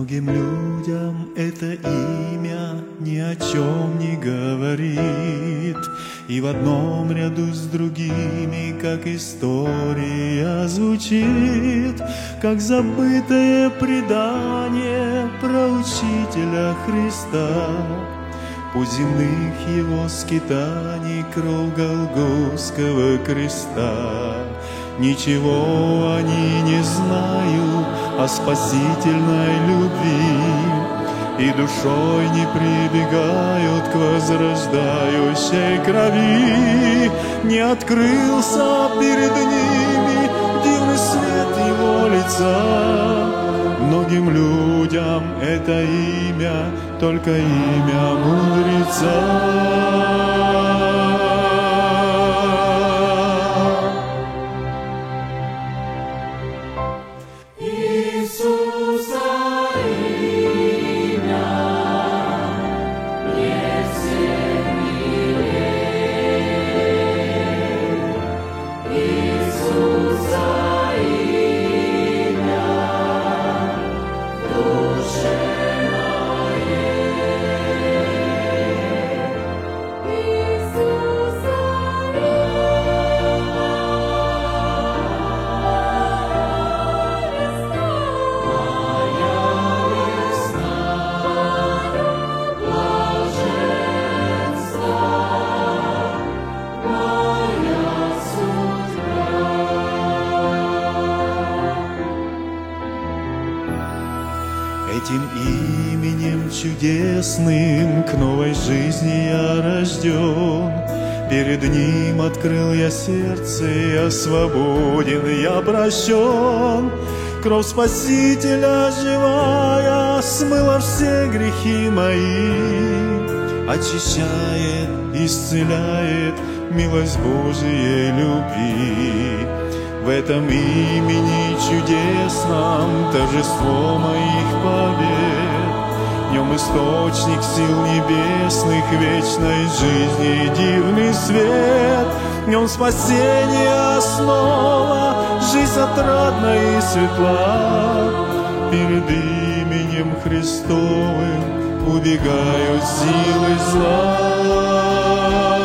Многим людям это имя ни о чем не говорит, и в одном ряду с другими, как история звучит, как забытое предание про учителя Христа. Путь земных его скитаний, кровь Голгофского креста. Ничего они не знают о спасительной любви, и душой не прибегают к возрождающей крови. Не открылся перед ними дивный свет его лица. Многим людям это имя только имя мудреца. Этим именем чудесным к новой жизни я рожден. Перед ним открыл я сердце, я свободен, я прощен. Кровь Спасителя живая смыла все грехи мои, очищает, исцеляет милость Божией любви. В этом имени чудесном торжество моих побед. В нем источник сил небесных, вечной жизни и дивный свет. В нем спасение основа, жизнь отрадна и светла. Перед именем Христовым убегают силы зла.